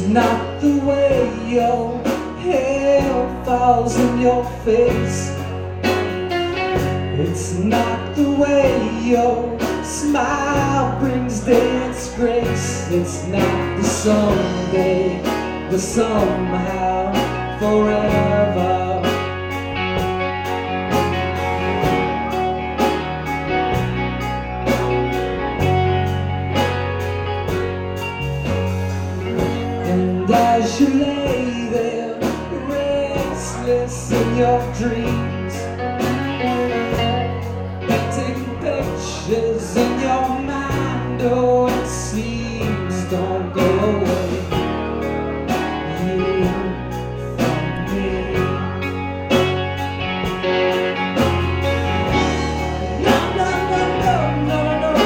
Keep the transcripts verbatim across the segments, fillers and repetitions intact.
not the way your hair falls in your face. It's not the way your smile brings dance grace. It's not the someday, the somehow, forever. And as you lay there, restless in your dreams, painting pictures in your mind, oh, it seems don't go away. You from me. No, no, no, no, no, no,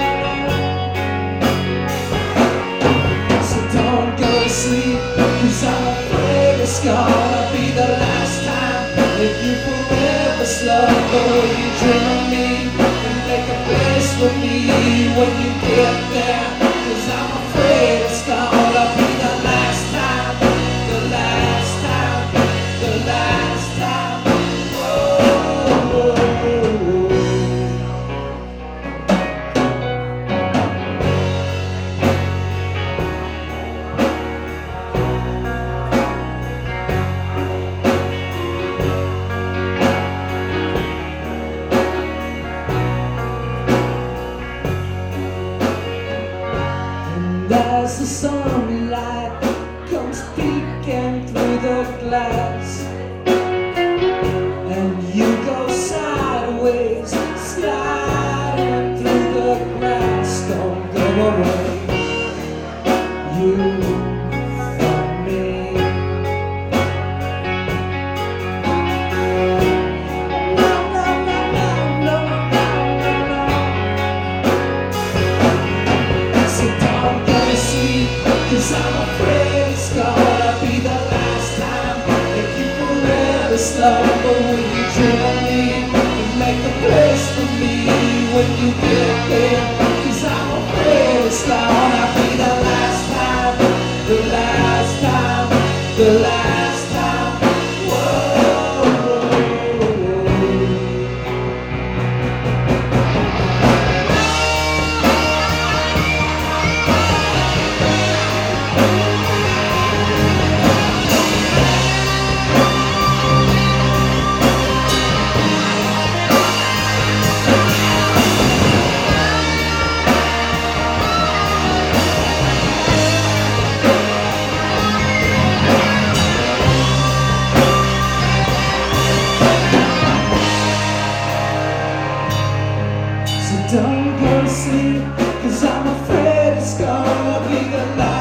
no. So don't go to sleep, 'cause I'm afraid it's gonna be the last time. If you forever slow, will you dream of me and make a place for me when you get there? 'Cause I'm afraid it's gonna be the last time, the last time, the last time. Whoa. As the sunlight comes peeking through the glass, and you go sideways, sliding through the grass, don't go away. You from me. No, no, no, no, no, no, no, no. So don't go to sleep, 'cause I'm afraid it's gonna be the last time. If you forever slumber, will you dream of me and make a place for me when you get there? 'Cause I'm afraid it's gonna be the last time, the last time, the last time. Whoa. So don't go to sleep, 'cause I'm afraid it's gonna be the last